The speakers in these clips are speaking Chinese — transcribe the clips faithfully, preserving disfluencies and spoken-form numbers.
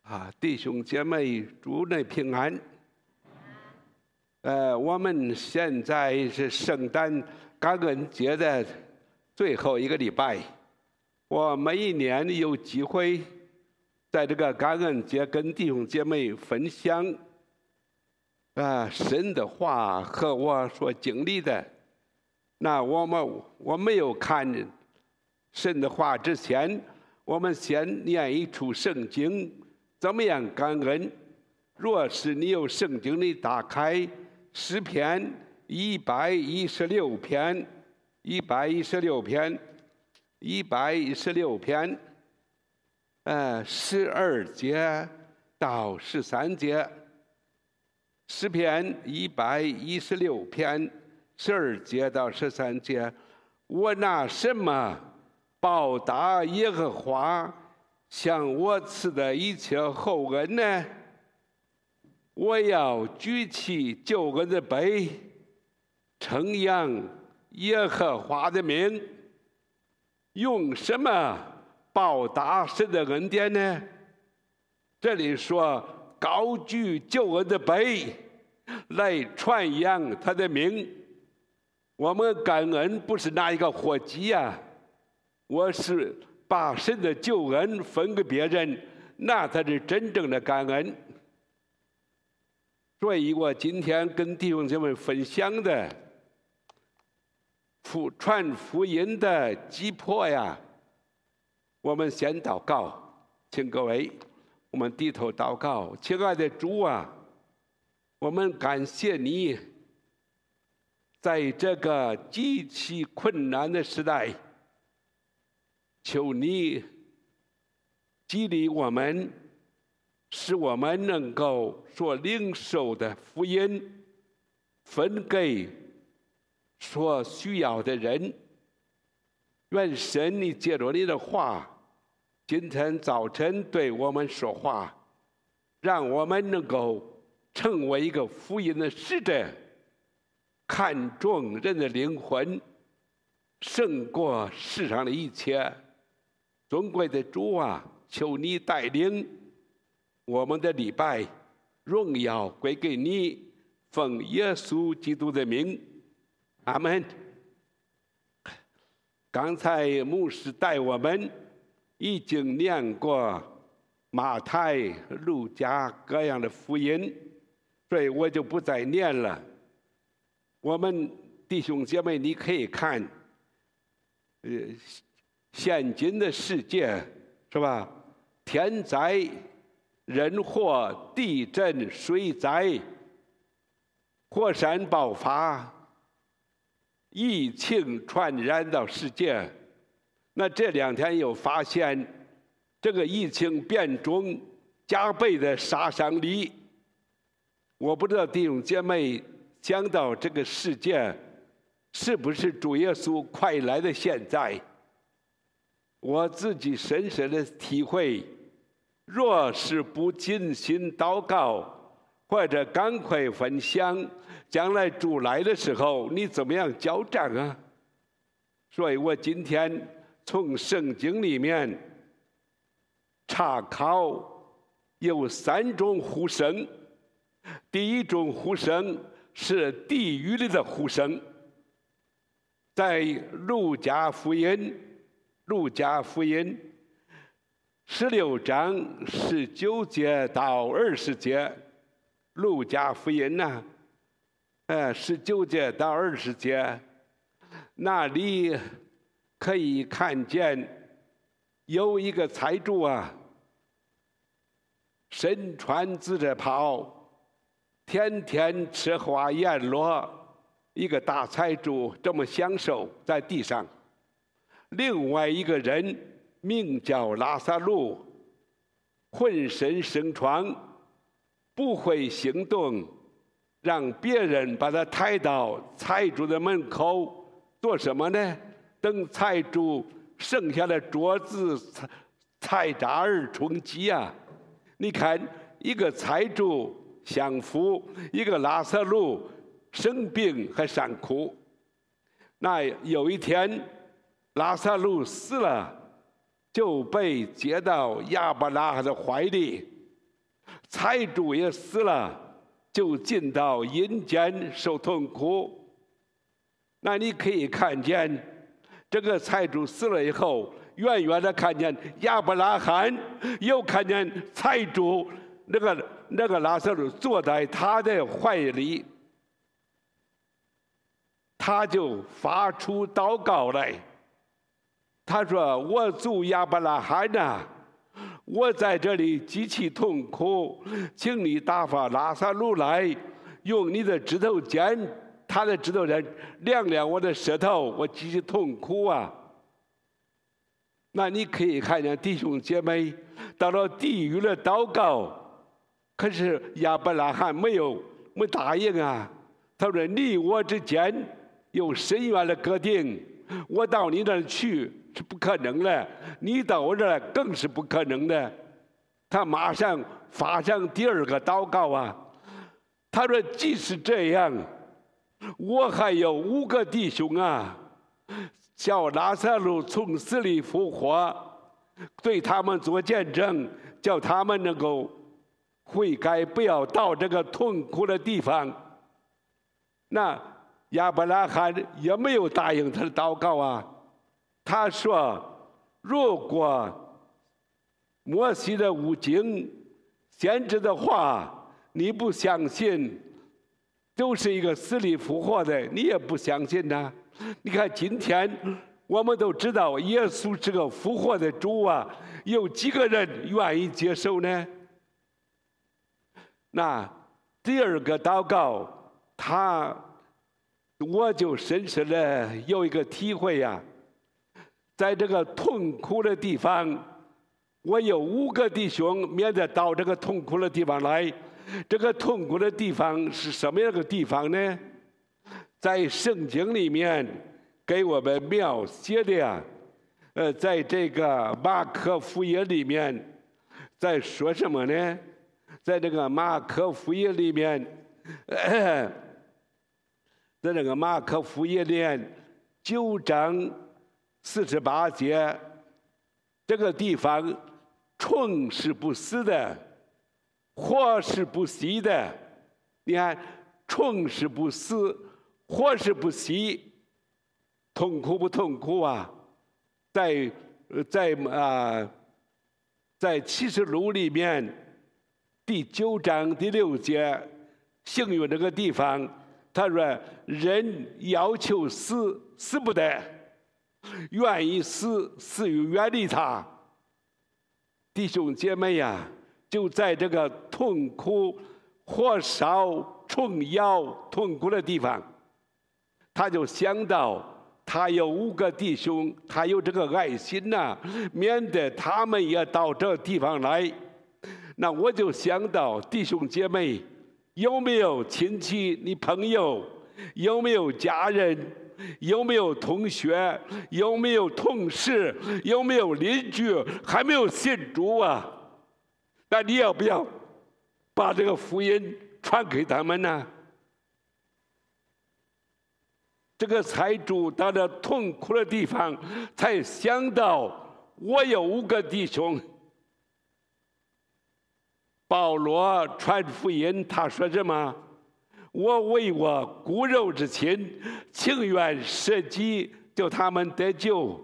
啊，弟兄姐妹，主内平安。呃，我们现在是圣诞感恩节的最后一个礼拜。我每一年有机会在这个感恩节跟弟兄姐妹分享啊神的话和我所经历的。那我们我没有看神的话之前，我们先念一处圣经。怎么样感恩？若是你有圣经，你打开诗篇一百一十六篇，一百一十六篇，一百一十六篇，呃，十二节到十三节。诗篇一百一十六篇，十二节到十三节。我拿什么报答耶和华向我赐的一切厚恩呢？我要举起救恩的杯，称扬耶和华的名。用什么报答神的恩典呢？这里说高举救恩的杯来传扬他的名。我们感恩不是拿一个火鸡呀、啊，我是把神的救恩分给别人，那才是真正的感恩。所以我今天跟弟兄姐妹分享的福传福音的急迫呀，我们先祷告，请各位我们低头祷告。亲爱的主啊，我们感谢你，在这个极其困难的时代，求你激励我们，使我们能够所领受的福音分给所需要的人。愿神你借着你的话，今天早晨对我们说话，让我们能够成为一个福音的使者，看重人的灵魂胜过世上的一切。尊贵的主啊，求你带领我们的礼拜，荣耀归给你，奉耶稣基督的名，阿门。刚才牧师带我们已经念过马太、路加各样的福音，所以我就不再念了。我们弟兄姐妹，你可以看，呃。现今的世界是吧？天灾、人祸、地震、水灾、火山爆发、疫情传染到世界。那这两天又发现这个疫情变种加倍的杀伤力。我不知道弟兄姐妹想到这个世界是不是主耶稣快来的现在？我自己深深的体会，若是不尽心祷告，或者赶快分享，将来主来的时候，你怎么样交账啊？所以我今天从圣经里面查考有三种呼声。第一种呼声是地狱里的呼声，在路加福音路加福音十六章十九节到二十节，路加福音呢、啊，呃，十九节到二十节，那里可以看见有一个财主啊，身穿紫色袍，天天吃花宴乐，一个大财主这么享受在地上。另外一个人名叫拉撒路，浑身生疮，不会行动，让别人把他抬到财主的门口做什么呢？等财主剩下的桌子菜渣儿充饥啊！你看，一个财主享福，一个拉撒路生病还伤苦。那有一天，拉撒路死了，就被接到亚伯拉罕的怀里。 财主也死了，就进到阴间受痛苦。那你可以看见，这个财主死了以后，远远的看见亚伯拉罕，又看见财主那个那个拉撒路坐在他的怀里，他就发出祷告来。他说：“我主亚伯拉罕呐，我在这里极其痛苦，请你打发拉撒路来，用你的指头尖，他的指头尖量量我的舌头，我极其痛苦啊。”那你可以看见弟兄姐妹到了地狱的祷告，可是亚伯拉罕没有没答应啊。他说：“你我之间有深远的隔定，我到你那儿去是不可能的，你到我这儿更是不可能的。”他马上发上第二个祷告啊，他说：“即使这样，我还有五个弟兄啊，叫拉撒路从死里复活，对他们做见证，叫他们能够悔改，不要到这个痛苦的地方。”那亚伯拉罕也没有答应他的祷告啊。他说：“如果摩西的五经先知的话你不相信，都是一个死里复活的，你也不相信呢。你看今天我们都知道耶稣是个复活的主啊，有几个人愿意接受呢？”那第二个祷告，他我就深深的有一个体会呀、啊，在这个痛苦的地方，我有五个弟兄，免得到这个痛苦的地方来。这个痛苦的地方是什么样的地方呢？在圣经里面给我们描写的呀，呃，在这个马可福音里面，在说什么呢？在这个马可福音里面，呃、在这个马可福音里面九章四十八节，这个地方，虫是不死的，火是不熄的。你看，虫是不死，火是不熄，痛苦不痛苦啊？在在啊、呃，在启示录里面第九章第六节，幸运这个地方，他说人要求死，死不得，愿意死，死于远离他。弟兄姐妹呀，就在这个痛苦、火烧、虫咬、痛苦的地方，他就想到他有五个弟兄，他有这个爱心呐、啊，免得他们也到这地方来。那我就想到弟兄姐妹，有没有亲戚、你朋友，有没有家人，有没有同学，有没有同事，有没有邻居还没有信主啊？那你要不要把这个福音传给他们呢？这个财主到了痛苦的地方，才想到我有五个弟兄。保罗传福音，他说什么？我为我骨肉之亲，情愿舍己，叫他们得救。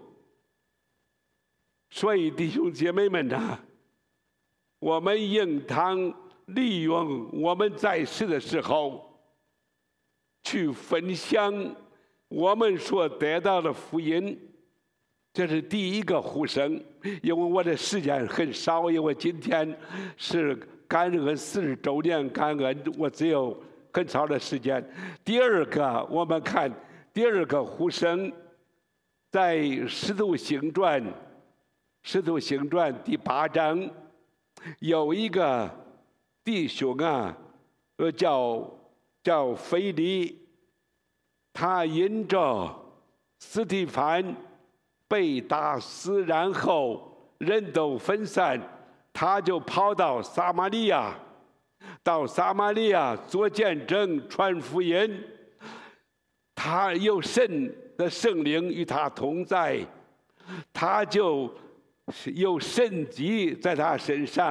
所以弟兄姐妹们呐，我们应当利用我们在世的时候，去分享我们所得到的福音。这是第一个呼声。因为我的时间很少，因为今天是感恩四十周年感恩，我只有很少的时间。第二个，我们看第二个呼声，在《使徒行传》《使徒行传》第八章，有一个弟兄啊，呃，叫叫腓利，他因着司提反被打死，然后人都分散，他就跑到撒玛利亚，到撒玛利亚做见证传福音。他有神的圣灵与他同在，他就有神迹在他身上，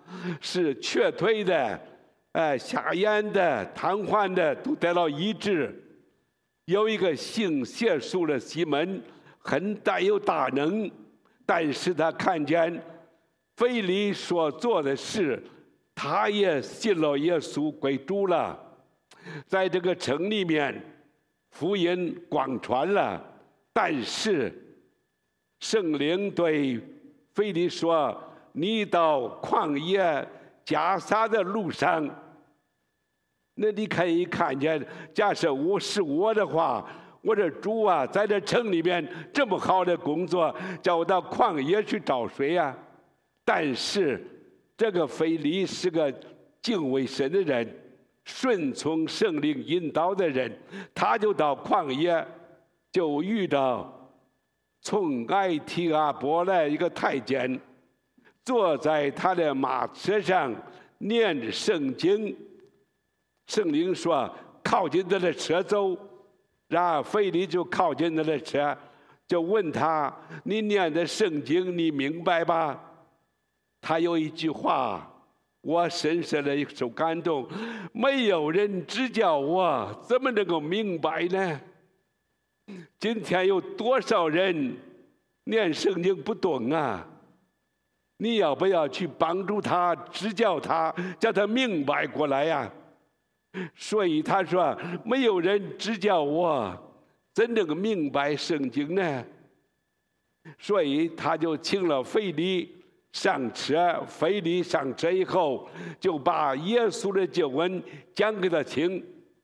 是瘸腿的、呃瞎眼的、瘫痪的都得到医治。有一个行邪术的西门，很带有大能，但是他看见腓力所做的事，他也信了耶稣归主了。在这个城里面，福音广传了，但是圣灵对腓力说：“你到旷野加撒的路上。”那你可以看见，假设我是我的话，我的主啊，在这城里面这么好的工作，叫我到旷野去找谁呀？但是这个腓力是个敬畏神的人，顺从圣灵引导的人，他就到旷野，就遇到从埃提阿伯来一个太监，坐在他的马车上念圣经。圣灵说：“靠近他的车走。”然后腓力就靠近他的车，就问他：“你念的圣经，你明白吧？”他有一句话，我深深的受感动：没有人指教我，怎么能够明白呢？今天有多少人念圣经不懂啊？你要不要去帮助他、指教他，叫他明白过来呀？所以他说：“没有人指教我，怎能明白圣经呢？”所以他就请了腓力上车。腓力上车以后，就把耶稣的救恩讲给他听。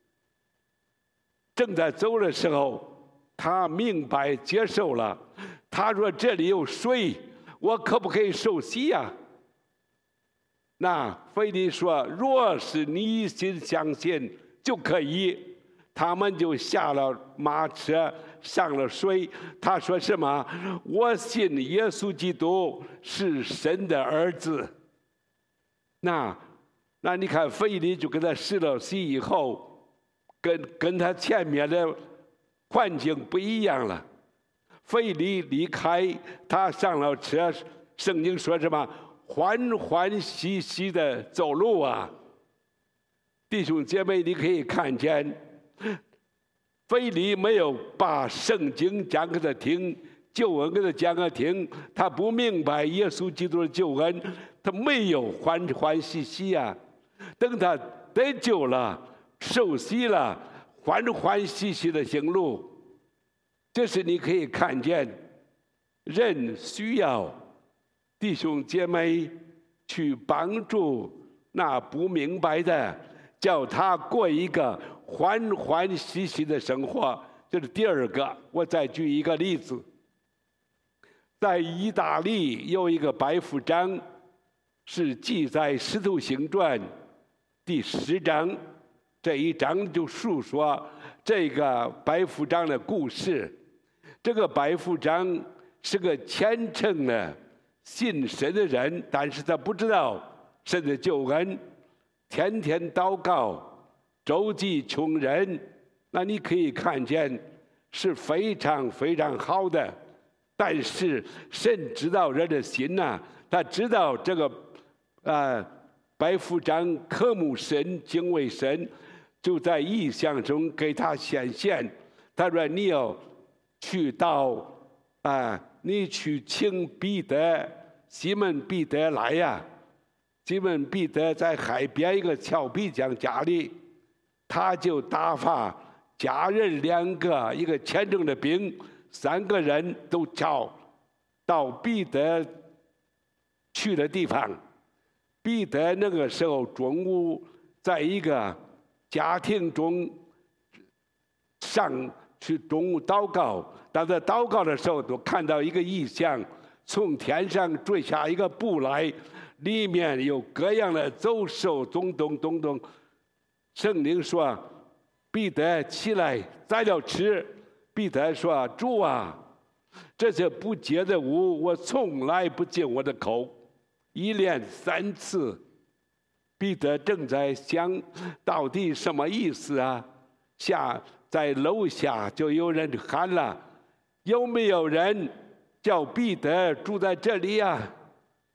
正在走的时候，他明白接受了。他说：“这里有水，我可不可以受洗呀？”那腓力说：“若是你一心相信，就可以。”他们就下了马车，上了水。他说什么？“我信耶稣基督是神的儿子。”那那你看，腓力就跟他施了洗以后，跟跟他前面的环境不一样了。腓力离开，他上了车。圣经说什么？欢欢喜喜的走路啊！弟兄姐妹，你可以看见，腓力没有把圣经讲给他听，救恩给他讲给他听，他不明白耶稣基督的救恩，他没有欢欢喜喜啊。等他得救了，受洗了，欢欢喜喜的行路。这是你可以看见，人需要弟兄姐妹去帮助那不明白的，叫他过一个欢欢喜喜的生活。这是第二个。我再举一个例子，在意大利有一个百夫长，是记在《使徒行传》第十章，这一章就述说这个百夫长的故事。这个百夫长是个虔诚的信神的人，但是他不知道神的救恩，天天祷告，周济穷人。那你可以看见是非常非常好的。但是神知道人的心呐、啊，他知道这个呃百夫长渴慕神、敬畏神，就在异象中给他显现。他说：“你要去到啊、呃，你去请彼得。”西门彼得来呀！西门彼得在海边一个峭壁匠家里，他就打发家人两个，一个虔诚的兵，三个人都找到彼得去的地方。彼得那个时候中午在一个家庭中上去中午祷告，当他祷告的时候，都看到一个异象。从天上坠下一个布来，里面有各样的走兽，咚咚咚咚。圣灵说：“彼得起来，宰了吃。”彼得说：“主啊，这些不洁的物，我从来不进我的口。”一连三次，彼得正在想，到底什么意思啊？下在楼下就有人喊了：“有没有人叫彼得住在这里呀、啊？”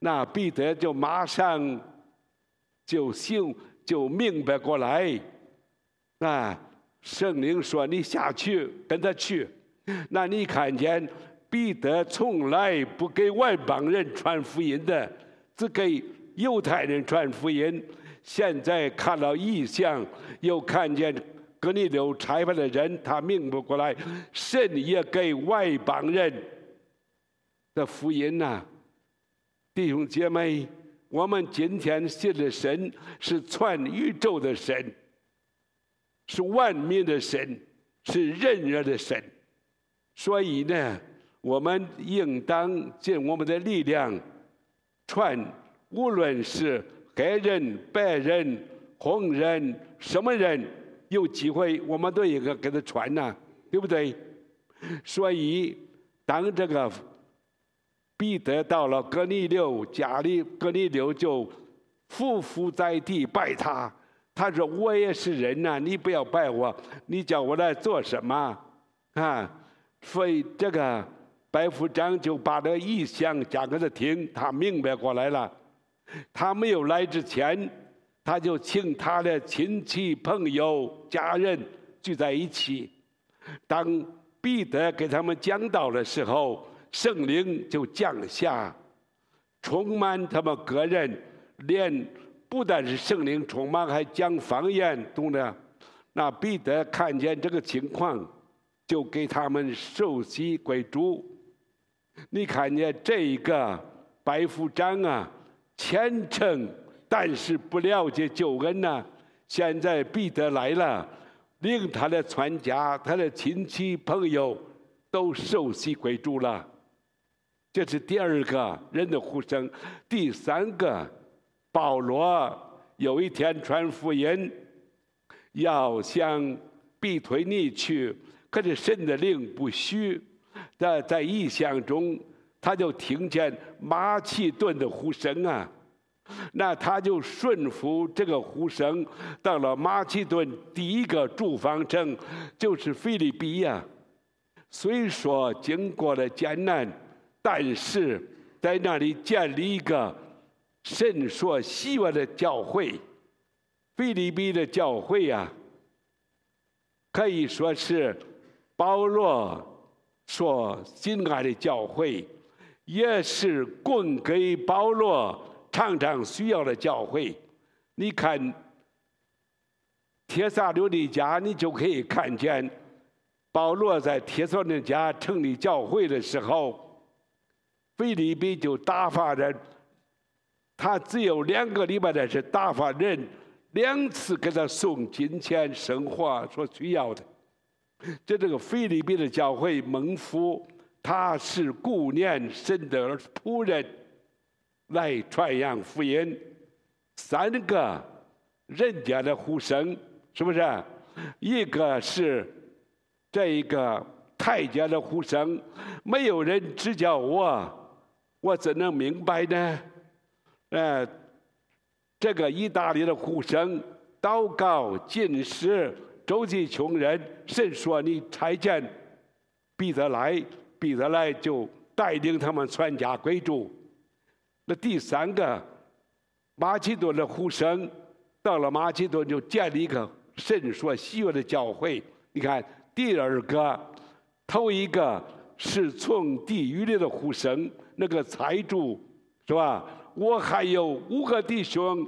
那彼得就马上就醒就明白过来，啊，圣灵说你下去跟他去。那你看见彼得从来不给外邦人传福音的，只给犹太人传福音。现在看到异象，又看见哥尼流差派的人，他明白过来，神也给外邦人的福音呐、啊。弟兄姐妹，我们今天信的神是全宇宙的神，是万民的神，是仁人的神。所以呢，我们应当尽我们的力量传，无论是黑人、白人、红人，什么人有机会，我们都应该给他传呐、啊，对不对？所以，当这个彼得到了哥尼流家里，哥尼流就匍匐在地拜他。他说：“我也是人呐、啊，你不要拜我，你叫我来做什么？”啊，所以这个百夫长就把这异象讲给他听，他明白过来了。他没有来之前，他就请他的亲戚、朋友、家人聚在一起。当彼得给他们讲道的时候，圣灵就降下，充满他们个人，连不但是圣灵充满，还讲方言，懂了？那彼得看见这个情况，就给他们受洗归主。你看见这一个百夫长啊，虔诚，但是不了解救恩呐、啊。现在彼得来了，令他的全家、他的亲戚朋友都受洗归主了。这是第二个人的呼声。第三个，保罗有一天传福音，要向庇推尼去，可是神的灵不许。在在异象中，他就听见马其顿的呼声啊，那他就顺服这个呼声，到了马其顿第一个驻防城，就是腓立比呀。虽说经过了艰难，但是在那里建立一个神所希望的教会。腓立比的教会啊，可以说是保罗所心爱的教会，也是供给保罗常常需要的教会。你看帖撒罗尼迦，你就可以看见保罗在帖撒罗尼迦成立教会的时候，腓立比就打发人，他只有两个礼拜的是打发人两次给他送金钱生活所需要的。这这个腓立比的教会蒙福，他是顾念神的仆人来传扬福音。三个人家的呼声，是不是？一个是这一个太监的呼声，没有人指教我，我怎能明白呢？呃，这个意大利的呼声，祷告、进食、周济穷人，神说你差遣彼得来，彼得来就带领他们全家归主。那第三个马其顿的呼声，到了马其顿就建立一个神所喜悦的教会。你看，第二个，头一个是从地狱里的呼声，那个财主是吧？我还有五个弟兄，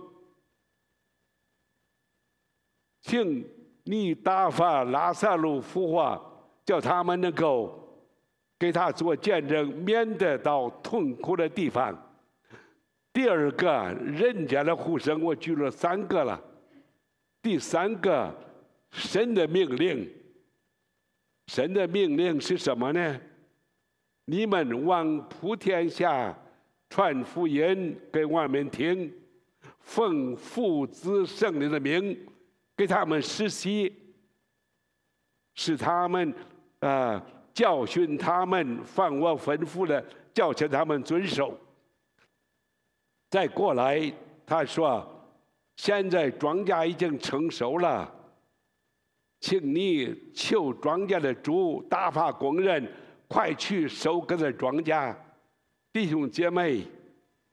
请你打发拉萨路复活，叫他们能够给他做见证，免得到痛苦的地方。第二个人家的呼声，我举了三个了。第三个，神的命令。神的命令是什么呢？你们往普天下传福音给万民听，奉父子圣灵的名给他们施洗，使他们啊、呃、教训他们，放我吩咐的，教训他们遵守。再过来，他说：“现在庄稼已经成熟了，请你求庄稼的主打发工人，快去收割的庄稼。”弟兄姐妹，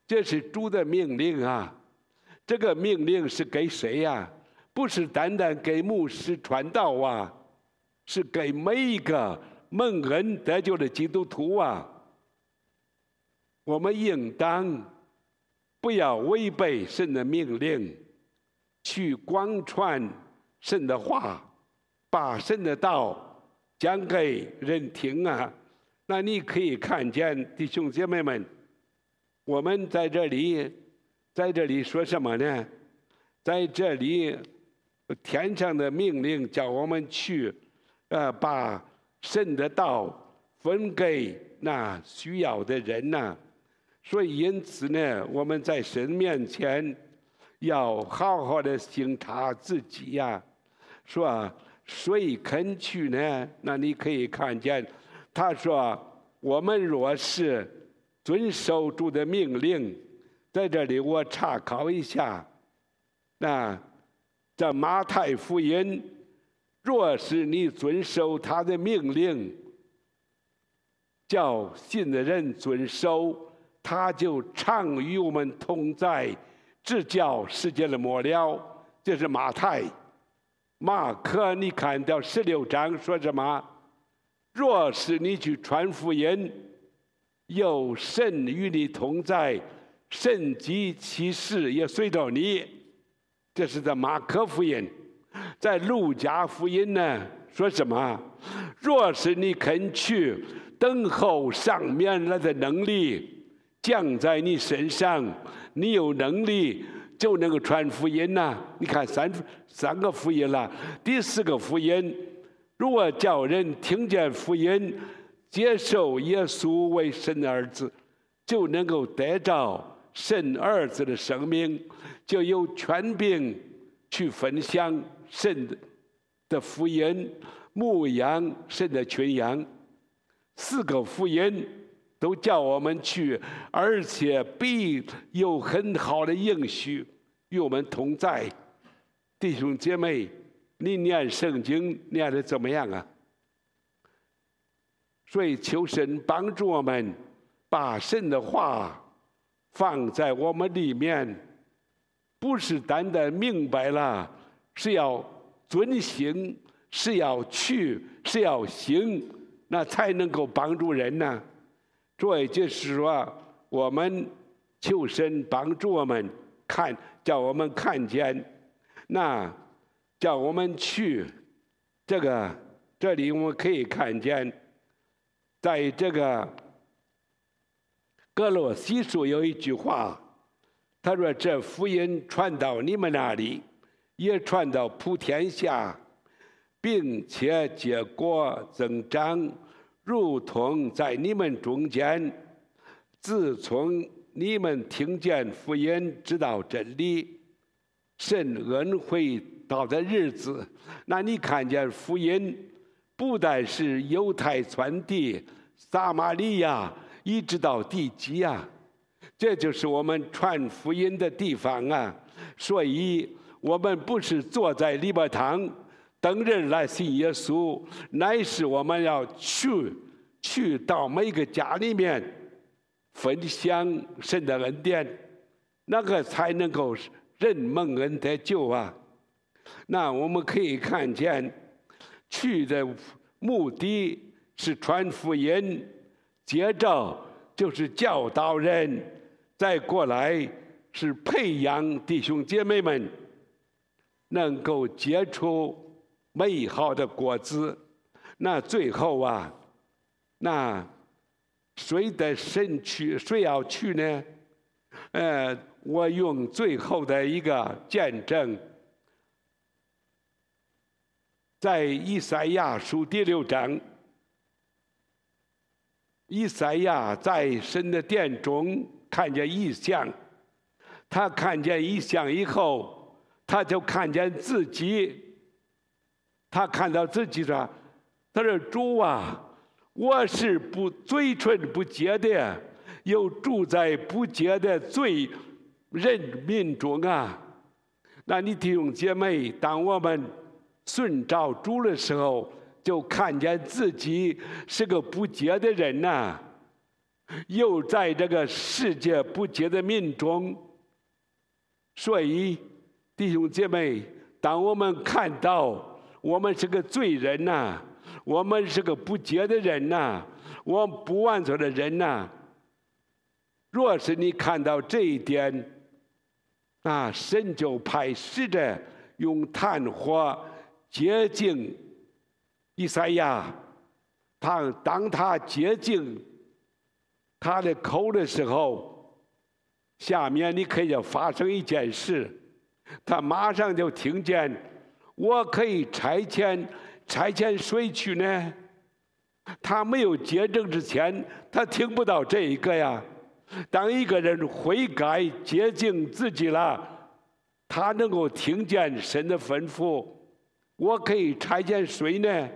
这是主的命令啊！这个命令是给谁呀、啊？不是单单给牧师传道啊，是给每一个蒙恩得救的基督徒啊！我们应当不要违背神的命令，去广传神的话，把神的道讲给人听啊！那你可以看见弟兄姐妹们，我们在这里，在这里说什么呢？在这里，天上的命令叫我们去，呃，把神的道分给那需要的人呐、啊。所以因此呢，我们在神面前要好好的省察自己呀、啊。说谁肯去呢？那你可以看见，他说我们若是遵守主的命令，在这里我查考一下，那在马太福音，若是你遵守他的命令，叫信的人遵守，他就常与我们同在，直叫世界的末了。这是马太。马可，你看到十六章说什么？若是你去传福音，有神与你同在，神迹奇事也随着你。这是在马可福音。在路加福音呢，说什么？若是你肯去，等候上面来的能力降在你身上，你有能力就能够传福音呐、啊。你看三三个福音了，第四个福音，如果叫人听见福音，接受耶稣为神的儿子，就能够得着神儿子的生命，就有权柄去分享神的福音，牧养神的群羊。四个福音都叫我们去，而且必有很好的应许与我们同在。弟兄姐妹，你念圣经念得怎么样啊？所以求神帮助我们，把神的话放在我们里面，不是单单明白了，是要遵行，是要去，是要行，那才能够帮助人呢。所以就是说，我们求神帮助我们看，叫我们看见，那叫我们去。这个这里我们可以看见，在这个歌罗西书有一句话，他说：“这福音传到你们那里，也传到普天下，并且结果增长。”如同在你们中间，自从你们听见福音，知道真理，神恩惠到的日子，那你看见福音，不但是犹太传递，撒玛利亚一直到地极啊，这就是我们传福音的地方啊。所以，我们不是坐在礼拜堂等人来信耶稣，乃是我们要去去到每个家里面分享神的恩典，那个才能够人蒙恩得救啊。那我们可以看见，去的目的是传福音，接着就是教导人，再过来是培养弟兄姐妹们能够结出美好的果子。那最后啊，那谁的神去，谁要去呢？呃，我用最后的一个见证，在以赛亚书第六章，以赛亚在神的殿中看见异象，他看见异象以后，他就看见自己，他看到自己说：“他说主啊，我是不嘴唇不洁的，又住在不洁的罪人民中啊。”那你弟兄姐妹，当我们顺照主的时候，就看见自己是个不洁的人呐、啊。 又在这个世界不洁的命中。所以，弟兄姐妹，当我们看到我们是个罪人呐、啊，我们是个不洁的人呐、啊，我们不完全的人呐、啊。若是你看到这一点，啊，神就派使者用炭火洁净以赛亚。他当他洁净他的口的时候，下面你可以发生一件事，他马上就听见，我可以差遣差遣谁去呢？他没有洁净之前，他听不到这一个呀。当一个人悔改洁净自己了，他能够听见神的吩咐，我可以差遣谁呢？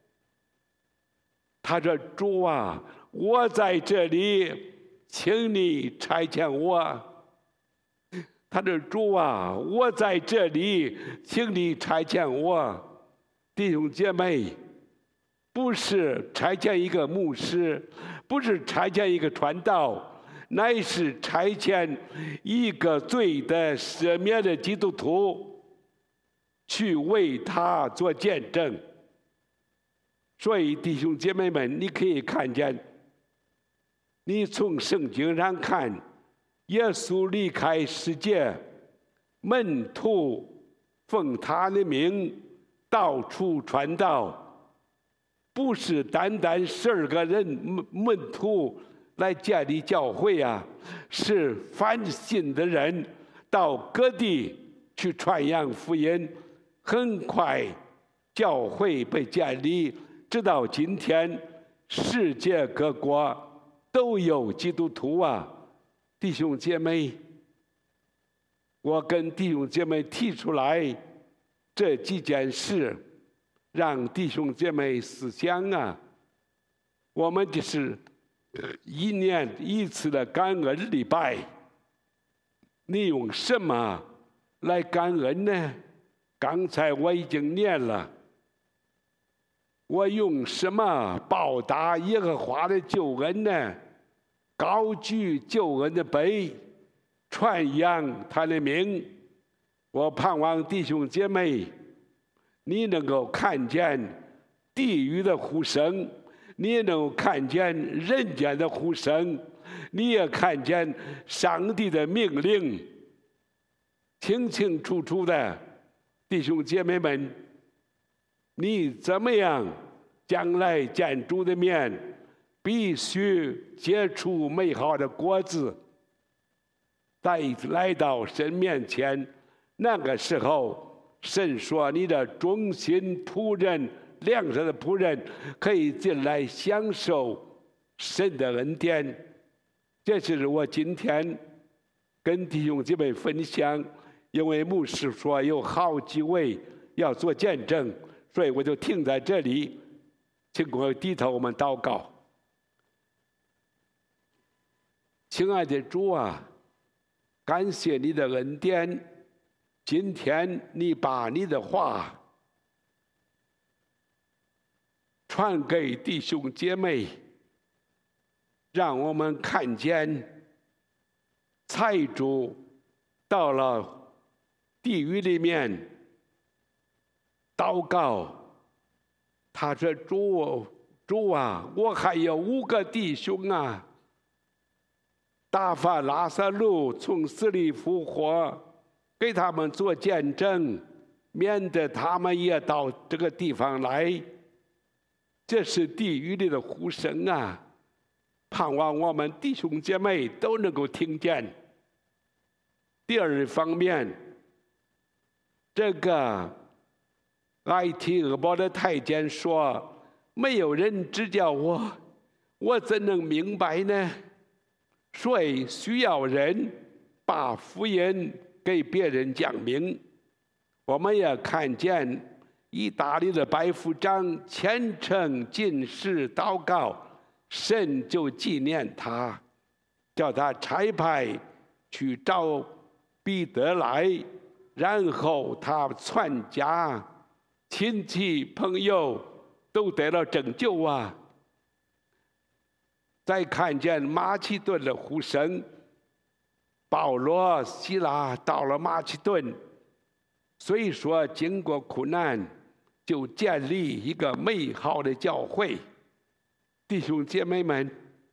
他说：“主啊，我在这里，请你差遣我。”他说：“主啊，我在这里，请你差遣我。”弟兄姐妹，不是差遣一个牧师，不是差遣一个传道，乃是差遣一个罪的赦免的基督徒，去为他做见证。所以，弟兄姐妹们，你可以看见，你从圣经上看，耶稣离开世界，门徒奉他的名到处传道，不是单单十二个人门徒来建立教会啊，是凡信的人到各地去传扬福音。很快，教会被建立。直到今天，世界各国都有基督徒啊，弟兄姐妹，我跟弟兄姐妹提出来这几件事，让弟兄姐妹思想啊。我们这是一年一次的感恩礼拜，你用什么来感恩呢？刚才我已经念了。我用什么报答耶和华的救恩呢？高举救恩的杯，传扬他的名。我盼望弟兄姐妹，你能够看见地狱的呼声，你也能够看见人间的呼声，你也看见上帝的命令，清清楚楚的。弟兄姐妹们，你怎么样？将来见主的面，必须结出美好的果子。再来到神面前，那个时候，神说：“你的忠心仆人、良善的仆人，可以进来享受神的恩典。”这是我今天跟弟兄姐妹分享，因为牧师说有好几位要做见证，所以我就停在这里。请各位低头，我们祷告。亲爱的主啊，感谢你的恩典，今天你把你的话传给弟兄姐妹，让我们看见财主到了地狱里面祷告。他说：“主，主啊，我还有五个弟兄啊。打发拉撒路从死里复活，给他们做见证，免得他们也到这个地方来。这是地狱里的呼声啊！盼望我们弟兄姐妹都能够听见。第二方面，这个。”埃提俄波的太监说：“没有人指教我，我怎能明白呢？所以需要人把福音给别人讲明。”我们也看见意大利的百夫长虔诚进士祷告，神就纪念他，叫他差派去找彼得来，然后他全家。亲戚朋友都得了拯救啊！ 再看见马其顿的呼声，保罗、希拉到了马其顿，所以说经过苦难，就建立一个美好的教会。弟兄姐妹们，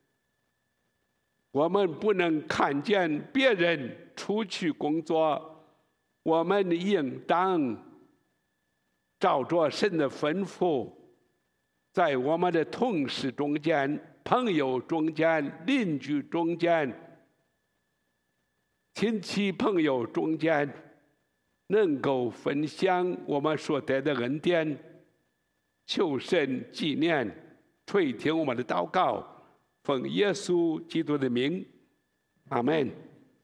我们不能看见别人出去工作，我们应当照着神的吩咐，在我们的同事中间、朋友中间、邻居中间、亲戚朋友中间，能够分享我们所得的恩典，求神纪念，垂听我们的祷告，奉耶稣基督的名，阿们。